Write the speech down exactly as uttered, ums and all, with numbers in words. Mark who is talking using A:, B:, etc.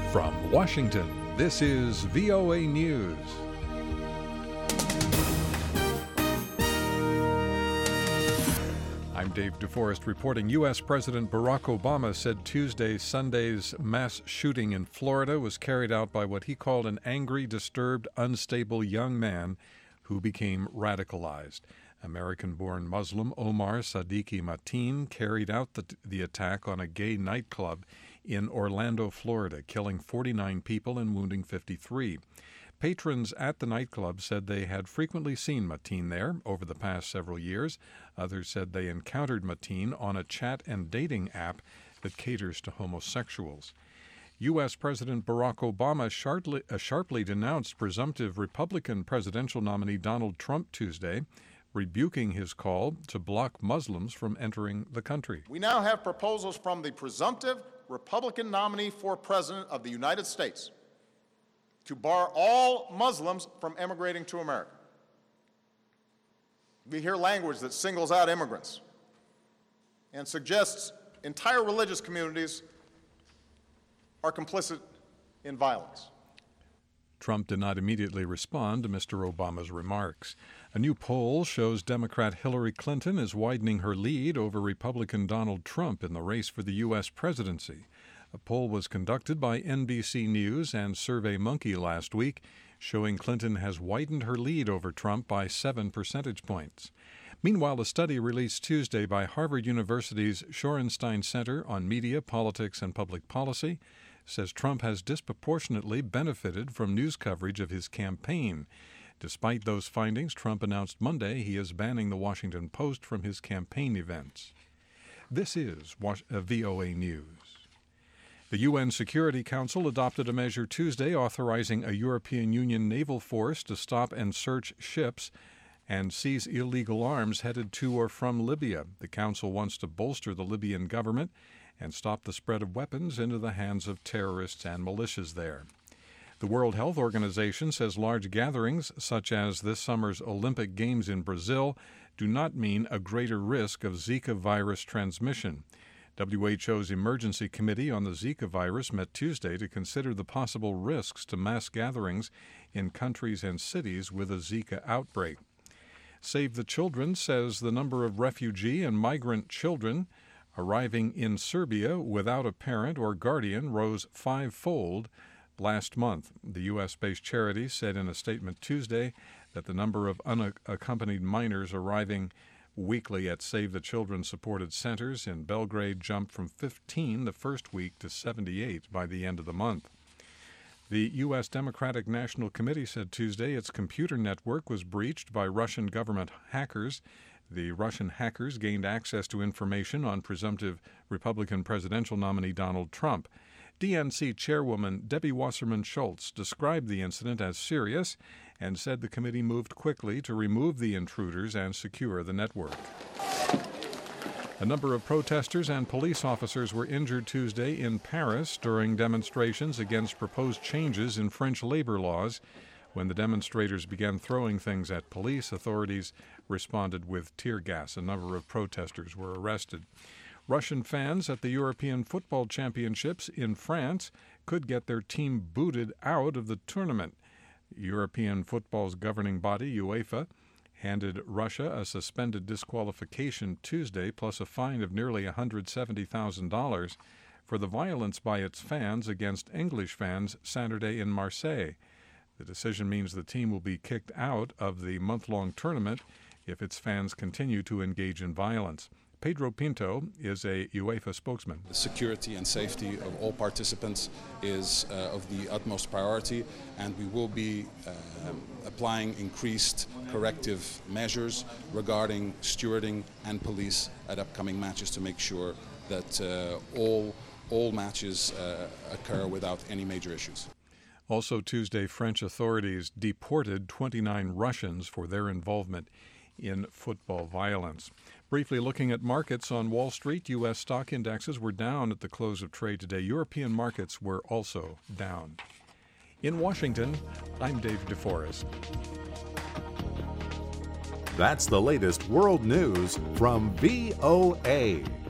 A: From Washington, this is V O A News. I'm Dave DeForest reporting. U S. President Barack Obama said Tuesday Sunday's mass shooting in Florida was carried out by what he called an angry, disturbed, unstable young man who became radicalized. American-born Muslim Omar Sadiki Mateen carried out the, the attack on a gay nightclub in Orlando, Florida, killing forty-nine people and wounding fifty-three. Patrons at the nightclub said they had frequently seen Mateen there over the past several years. Others said they encountered Mateen on a chat and dating app that caters to homosexuals. U S. President Barack Obama sharply, uh, sharply denounced presumptive Republican presidential nominee Donald Trump Tuesday, rebuking his call to block Muslims from entering the country.
B: We now have proposals from the presumptive Republican nominee for President of the United States to bar all Muslims from immigrating to America. We hear language that singles out immigrants and suggests entire religious communities are complicit in violence.
A: Trump did not immediately respond to Mister Obama's remarks. A new poll shows Democrat Hillary Clinton is widening her lead over Republican Donald Trump in the race for the U S presidency. A poll was conducted by N B C News and SurveyMonkey last week, showing Clinton has widened her lead over Trump by seven percentage points. Meanwhile, a study released Tuesday by Harvard University's Shorenstein Center on Media, Politics, and Public Policy says Trump has disproportionately benefited from news coverage of his campaign. Despite those findings, Trump announced Monday he is banning the Washington Post from his campaign events. This is V O A News. The U N Security Council adopted a measure Tuesday authorizing a European Union naval force to stop and search ships and seize illegal arms headed to or from Libya. The Council wants to bolster the Libyan government and stop the spread of weapons into the hands of terrorists and militias there. The World Health Organization says large gatherings, such as this summer's Olympic Games in Brazil, do not mean a greater risk of Zika virus transmission. W H O's Emergency Committee on the Zika virus met Tuesday to consider the possible risks to mass gatherings in countries and cities with a Zika outbreak. Save the Children says the number of refugee and migrant children arriving in Serbia without a parent or guardian rose fivefold last month. The U S-based charity said in a statement Tuesday that the number of unaccompanied minors arriving weekly at Save the Children supported centers in Belgrade jumped from fifteen the first week to seventy-eight by the end of the month. The U S. Democratic National Committee said Tuesday its computer network was breached by Russian government hackers. The Russian hackers gained access to information on presumptive Republican presidential nominee Donald Trump. D N C chairwoman Debbie Wasserman Schultz described the incident as serious and said the committee moved quickly to remove the intruders and secure the network. A number of protesters and police officers were injured Tuesday in Paris during demonstrations against proposed changes in French labor laws. When the demonstrators began throwing things at police, authorities responded with tear gas. A number of protesters were arrested. Russian fans at the European Football Championships in France could get their team booted out of the tournament. European football's governing body, UEFA, handed Russia a suspended disqualification Tuesday, plus a fine of nearly one hundred seventy thousand dollars for the violence by its fans against English fans Saturday in Marseille. The decision means the team will be kicked out of the month-long tournament if its fans continue to engage in violence. Pedro Pinto is a UEFA spokesman.
C: The security and safety of all participants is uh, of the utmost priority, and we will be uh, applying increased corrective measures regarding stewarding and police at upcoming matches to make sure that uh, all, all matches uh, occur without any major issues.
A: Also Tuesday, French authorities deported twenty-nine Russians for their involvement in football violence. Briefly looking at markets on Wall Street, U S stock indexes were down at the close of trade today. European markets were also down. In Washington, I'm Dave DeForest.
D: That's the latest world news from V O A.